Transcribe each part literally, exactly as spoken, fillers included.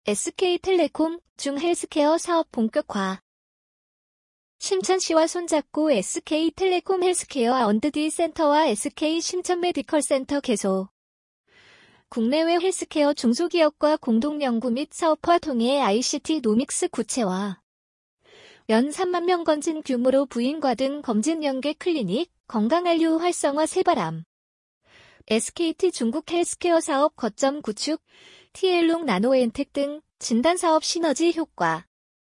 에스케이텔레콤 중헬스케어 사업 본격화. 심천시와 손잡고 에스케이텔레콤 헬스케어 언드디 센터와 에스케이 심천 메디컬 센터 개소. 국내외 헬스케어 중소기업과 공동연구 및 사업화 통해 아이씨티 노믹스 구체화. 연 삼만 명 검진 규모로 부인과 등 검진 연계 클리닉, 건강한류 활성화 새바람. 에스케이티 중국 헬스케어 사업 거점 구축, 티엘롱 나노엔텍 등 진단사업 시너지 효과.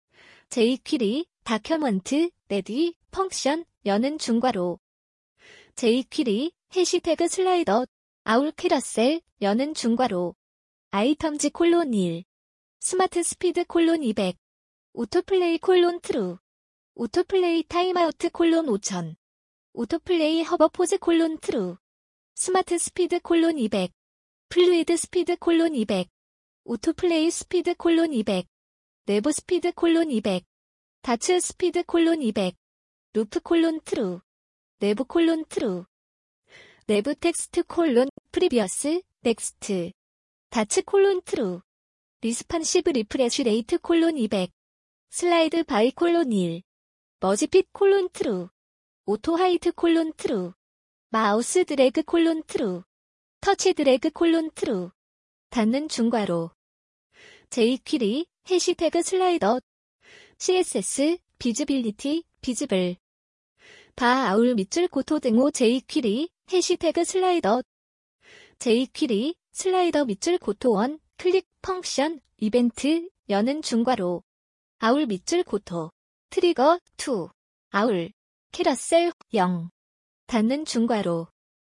제이퀴리, 다큐먼트, 레디, 펑션, 여는 중괄호. 제이퀴리, 해시태그 슬라이더, 아울 캐러셀, 여는 중괄호. 아이텀즈 콜론 일. 스마트 스피드 콜론 이백. 오토플레이 콜론 트루. 오토플레이 타임아우트 콜론 오천. 오토플레이 허버포즈 콜론 트루. 스마트 스피드 콜론 이백. 플루이드 스피드 콜론 이백. 오토플레이 스피드 콜론 이백. 내부 스피드 콜론 이백. 다츠 스피드 콜론 이백. 루프 콜론 트루. 내부 콜론 트루. 내부 텍스트 콜론 프리비어스 넥스트. 다츠 콜론 트루. 리스판시브 리프레쉬 레이트 콜론 이백. 슬라이드 바이 콜론 일. 머지핏 콜론 트루. 오토 하이트 콜론 트루. 마우스 드래그 콜론 트루. 터치 드래그 콜론 트루. 닫는 중괄호. 제이퀴리, 해시태그 슬라이더. 씨에스에스, 비즈빌리티, 비즈블. 바 아울 밑줄 고토 등호 제이퀴리, 해시태그 슬라이더. 제이퀴리, 슬라이더 밑줄 고토 원, 클릭, 펑션, 이벤트, 여는 중괄호. 아울 밑줄 고토. 트리거, 투. 아울. 캐러셀, 영. 닫는 중괄호.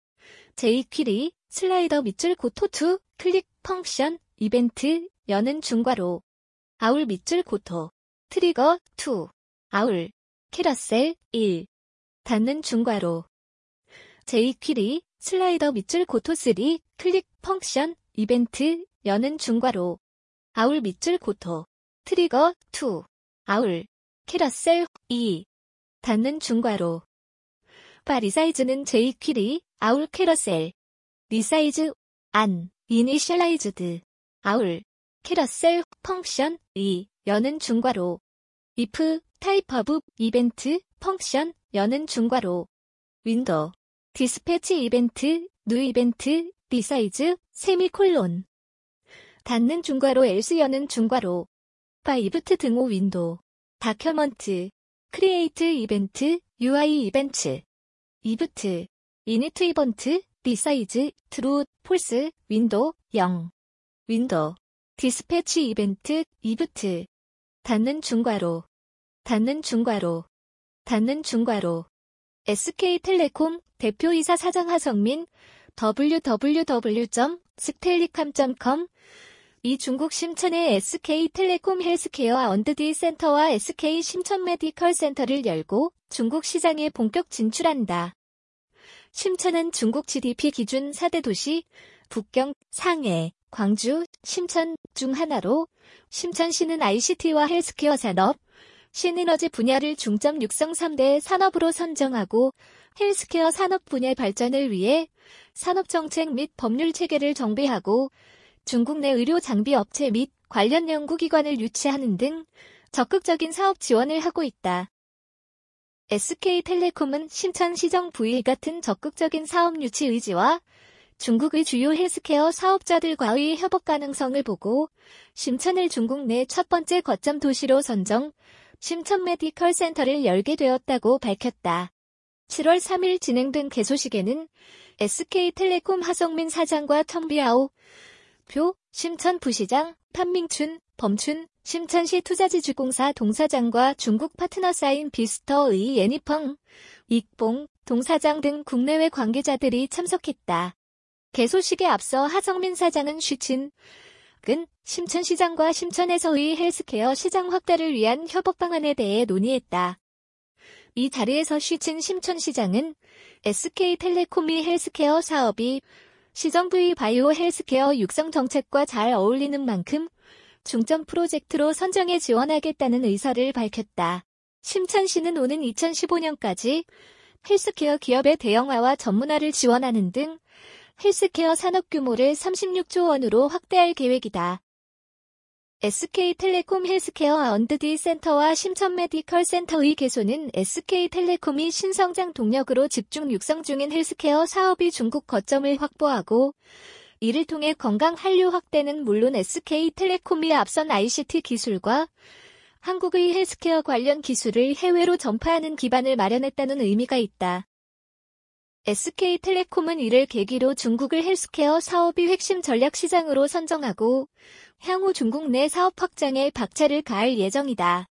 제이퀴리, 슬라이더 밑줄 고토 투, 클릭, 펑션, 이벤트, 여는 중괄호. 아울 밑줄 고토. 트리거, 투. 아울. 캐러셀, 일. 닫는 중괄호. 제이퀴리, 슬라이더 밑줄 고토 쓰리, 클릭, 펑션, 이벤트, 여는 중괄호. 아울 밑줄 고토. 트리거, 투. 아울. 캐러셀, 이. 닫는 중괄호. 바 리사이즈는 제이퀴리, 아울 캐러셀. 리사이즈, 안, 이니셜라이즈드. 아울, 캐러셀, 펑션, 이, 여는 중괄호. if, 타입 오브, 이벤트, 펑션, 여는 중괄호. 윈도우, 디스패치 이벤트, 뉴 이벤트, 리사이즈, 세미콜론. 닫는 중괄호 else 여는 중괄호. 바 이브트 등호 윈도우. 다큐먼트, 크리에이트 이벤트, 유아이 이벤트. 이브트, 이니트 이번트, 리사이즈, 트루, 폴스, 윈도우, 영. 윈도우, 디스패치 이벤트, 이브트. 닫는 중괄호. 닫는 중괄호. 닫는 중괄호. 에스케이텔레콤 대표이사 사장 하성민, 더블유 더블유 더블유 점 스텔리캄 점 컴. 이 중국 심천의 에스케이텔레콤 헬스케어 언드디 센터와 에스케이 심천 메디컬 센터를 열고 중국 시장에 본격 진출한다. 심천은 중국 지디피 기준 사 대 도시, 북경, 상해, 광주, 심천 중 하나로 심천시는 아이씨티와 헬스케어 산업, 신에너지 분야를 중점 육성 삼 대 산업으로 선정하고 헬스케어 산업 분야 발전을 위해 산업정책 및 법률 체계를 정비하고 중국 내 의료 장비 업체 및 관련 연구기관을 유치하는 등 적극적인 사업 지원을 하고 있다. 에스케이텔레콤은 심천시정 브이 같은 적극적인 사업 유치 의지와 중국의 주요 헬스케어 사업자들과의 협업 가능성을 보고 심천을 중국 내 첫 번째 거점 도시로 선정, 심천 메디컬 센터를 열게 되었다고 밝혔다. 칠월 삼일 진행된 개소식에는 에스케이텔레콤 하성민 사장과 텅비아오 표, 심천 부시장, 판밍춘, 범춘, 심천시 투자지주공사 동사장과 중국 파트너사인 비스터의 예니펑, 익봉, 동사장 등 국내외 관계자들이 참석했다. 개소식에 앞서 하성민 사장은 쉬친, 근, 심천시장과 심천에서의 헬스케어 시장 확대를 위한 협업 방안에 대해 논의했다. 이 자리에서 쉬친 심천시장은 에스케이텔레콤의 헬스케어 사업이 시정부의 바이오 헬스케어 육성 정책과 잘 어울리는 만큼 중점 프로젝트로 선정해 지원하겠다는 의사를 밝혔다. 심천시는 오는 이천십오 년까지 헬스케어 기업의 대형화와 전문화를 지원하는 등 헬스케어 산업 규모를 삼십육 조 원으로 확대할 계획이다. 에스케이텔레콤 헬스케어 언드디 센터와 심천 메디컬 센터의 개소는 에스케이텔레콤이 신성장 동력으로 집중 육성 중인 헬스케어 사업이 중국 거점을 확보하고 이를 통해 건강 한류 확대는 물론 에스케이텔레콤이 앞선 아이씨티 기술과 한국의 헬스케어 관련 기술을 해외로 전파하는 기반을 마련했다는 의미가 있다. 에스케이텔레콤은 이를 계기로 중국을 헬스케어 사업이 핵심 전략 시장으로 선정하고 향후 중국 내 사업 확장에 박차를 가할 예정이다.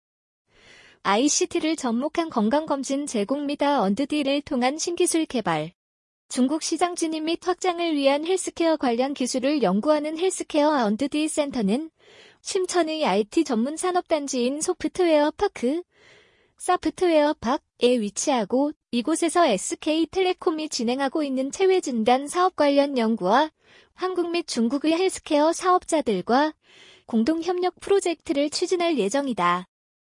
아이씨티를 접목한 건강검진 제공 및 언드디를 통한 신기술 개발, 중국 시장 진입 및 확장을 위한 헬스케어 관련 기술을 연구하는 헬스케어 언드디 센터는 심천의 아이티 전문 산업단지인 소프트웨어 파크, 사프트웨어 팍에 위치하고 이곳에서 에스케이텔레콤이 진행하고 있는 체외 진단 사업 관련 연구와 한국 및 중국의 헬스케어 사업자들과 공동 협력 프로젝트를 추진할 예정이다.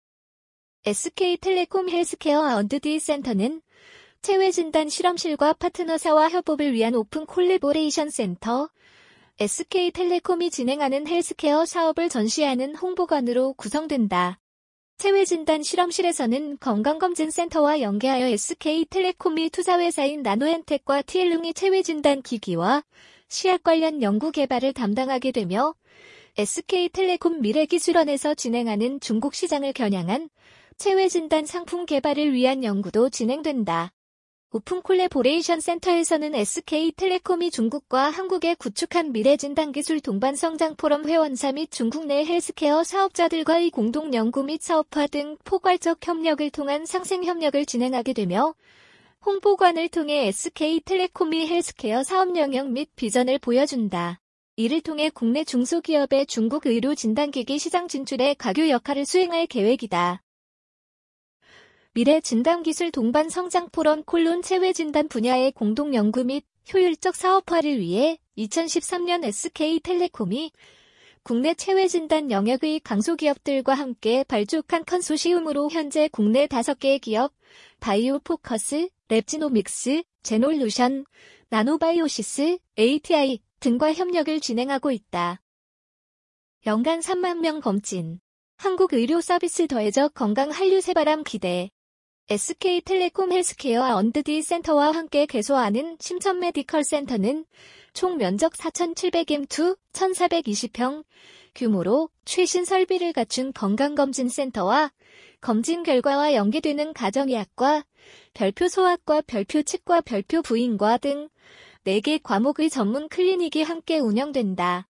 에스케이텔레콤 헬스케어 언드디 센터는 체외 진단 실험실과 파트너사와 협업을 위한 오픈 콜래보레이션 센터, 에스케이텔레콤이 진행하는 헬스케어 사업을 전시하는 홍보관으로 구성된다. 체외 진단 실험실에서는 건강검진센터와 연계하여 에스케이텔레콤이 투자회사인 나노엔텍과 티엘룽이 체외 진단 기기와 시약 관련 연구 개발을 담당하게 되며 에스케이텔레콤 미래기술원에서 진행하는 중국 시장을 겨냥한 체외 진단 상품 개발을 위한 연구도 진행된다. 오픈 콜래보레이션 센터에서는 에스케이텔레콤이 중국과 한국에 구축한 미래진단기술 동반성장 포럼 회원사 및 중국 내 헬스케어 사업자들과의 공동 연구 및 사업화 등 포괄적 협력을 통한 상생 협력을 진행하게 되며 홍보관을 통해 에스케이텔레콤이 헬스케어 사업 영역 및 비전을 보여준다. 이를 통해 국내 중소기업의 중국 의료 진단기기 시장 진출에 가교 역할을 수행할 계획이다. 미래 진단기술 동반 성장 포럼 콜론 체외 진단 분야의 공동 연구 및 효율적 사업화를 위해 이천십삼 년 에스케이텔레콤이 국내 체외 진단 영역의 강소기업들과 함께 발족한 컨소시움으로 현재 국내 다섯 개의 기업, 바이오포커스, 랩지노믹스, 제놀루션, 나노바이오시스, 에이티아이 등과 협력을 진행하고 있다. 연간 삼만 명 검진, 한국 의료 서비스 더해져 건강 한류 새바람 기대. 에스케이텔레콤 헬스케어 언드디 센터와 함께 개소하는 심천 메디컬 센터는 총 면적 사천칠백 엠투 천사백이십 평 규모로 최신 설비를 갖춘 건강검진센터와 검진 결과와 연계되는 가정의학과, 별표 소아과, 별표 치과, 별표 부인과 등 네 개 과목의 전문 클리닉이 함께 운영된다.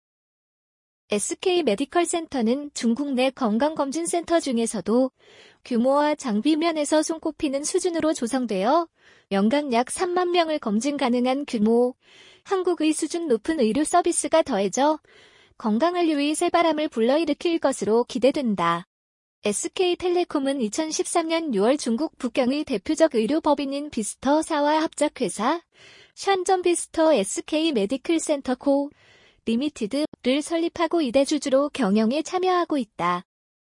에스케이 메디컬 센터는 중국 내 건강검진센터 중에서도 규모와 장비 면에서 손꼽히는 수준으로 조성되어 연간 약 삼만 명을 검진 가능한 규모, 한국의 수준 높은 의료 서비스가 더해져 건강한류의 새바람을 불러일으킬 것으로 기대된다. 에스케이텔레콤은 이천십삼 년 유월 중국 북경의 대표적 의료법인인 비스터사와 합작회사 샨전 비스터 에스케이 메디컬 센터 코 리미티드를 설립하고 이대주주로 경영에 참여하고 있다.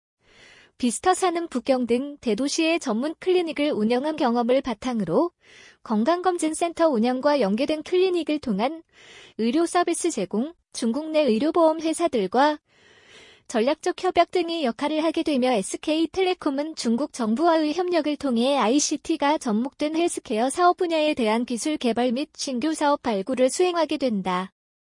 비스터사는 북경 등 대도시의 전문 클리닉을 운영한 경험을 바탕으로 건강검진센터 운영과 연계된 클리닉을 통한 의료 서비스 제공, 중국 내 의료보험 회사들과 전략적 협약 등의 역할을 하게 되며 에스케이텔레콤은 중국 정부와의 협력을 통해 아이씨티가 접목된 헬스케어 사업 분야에 대한 기술 개발 및 신규 사업 발굴을 수행하게 된다.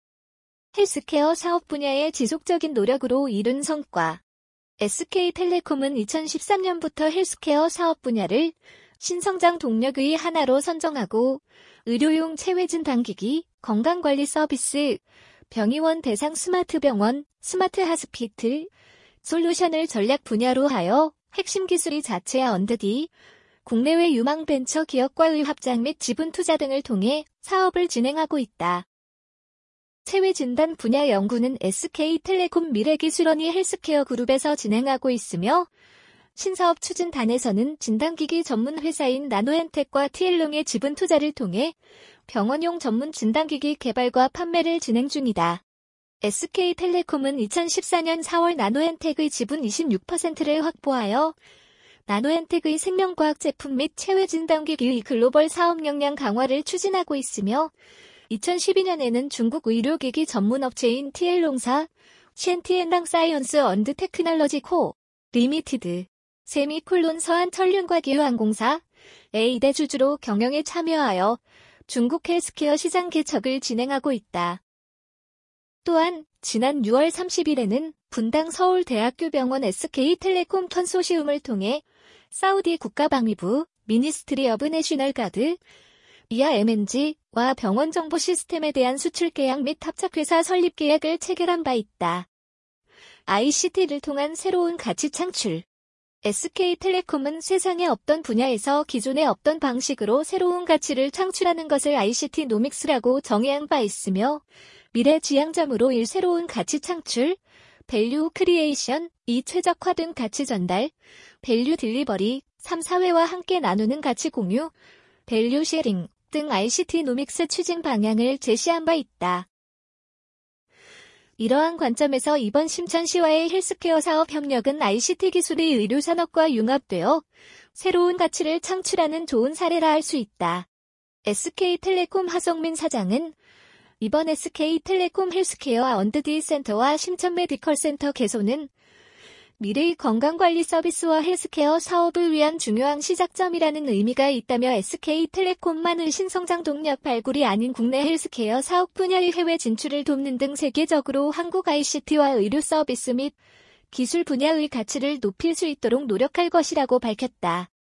헬스케어 사업 분야의 지속적인 노력으로 이룬 성과. 에스케이텔레콤은 이천십삼 년부터 헬스케어 사업 분야를 신성장 동력의 하나로 선정하고 의료용 체외진단기기, 건강관리 서비스, 병의원 대상 스마트 병원, 스마트 하스피틀, 솔루션을 전략 분야로 하여 핵심 기술이 자체 언드디, 국내외 유망 벤처 기업과의 합작 및 지분 투자 등을 통해 사업을 진행하고 있다. 체외 진단 분야 연구는 에스케이텔레콤 미래기술원이 헬스케어 그룹에서 진행하고 있으며 신사업 추진단에서는 진단기기 전문 회사인 나노엔텍과 티엘룽의 지분 투자를 통해 병원용 전문 진단기기 개발과 판매를 진행 중이다. 에스케이텔레콤은 이천십사 년 사월 나노엔텍의 지분 이십육 퍼센트를 확보하여 나노엔텍의 생명과학 제품 및 체외 진단기기의 글로벌 사업 역량 강화를 추진하고 있으며 이천십이 년에는 중국 의료기기 전문업체인 티엘룽사, 시엔티엔랑 사이언스 언드 테크놀로지 코 리미티드 세미콜론 서한천륜과기유항공사 A대 주주로 경영에 참여하여 중국 헬스케어 시장 개척을 진행하고 있다. 또한 지난 유월 삼십일에는 분당 서울대학교병원 에스케이텔레콤 컨소시움을 통해 사우디 국가방위부 미니스트리 오브 내셔널 가드 이하 엠엔지와 병원 정보 시스템에 대한 수출 계약 및 합작회사 설립 계약을 체결한 바 있다. 아이씨티를 통한 새로운 가치 창출. 에스케이텔레콤은 세상에 없던 분야에서 기존에 없던 방식으로 새로운 가치를 창출하는 것을 아이씨티 노믹스라고 정의한 바 있으며 미래 지향점으로 일 새로운 가치 창출, 밸류 크리에이션, 이 최적화된 가치 전달, 밸류 딜리버리, 삼 사회와 함께 나누는 가치 공유, 밸류 쉐링 등 아이씨티 노믹스 추진 방향을 제시한 바 있다. 이러한 관점에서 이번 심천시와의 헬스케어 사업 협력은 아이씨티 기술이 의료산업과 융합되어 새로운 가치를 창출하는 좋은 사례라 할 수 있다. 에스케이텔레콤 하성민 사장은 이번 에스케이텔레콤 헬스케어 언드디 센터와 심천 메디컬 센터 개소는 미래의 건강관리 서비스와 헬스케어 사업을 위한 중요한 시작점이라는 의미가 있다며 에스케이텔레콤만의 신성장 동력 발굴이 아닌 국내 헬스케어 사업 분야의 해외 진출을 돕는 등 세계적으로 한국 아이씨티와 의료 서비스 및 기술 분야의 가치를 높일 수 있도록 노력할 것이라고 밝혔다.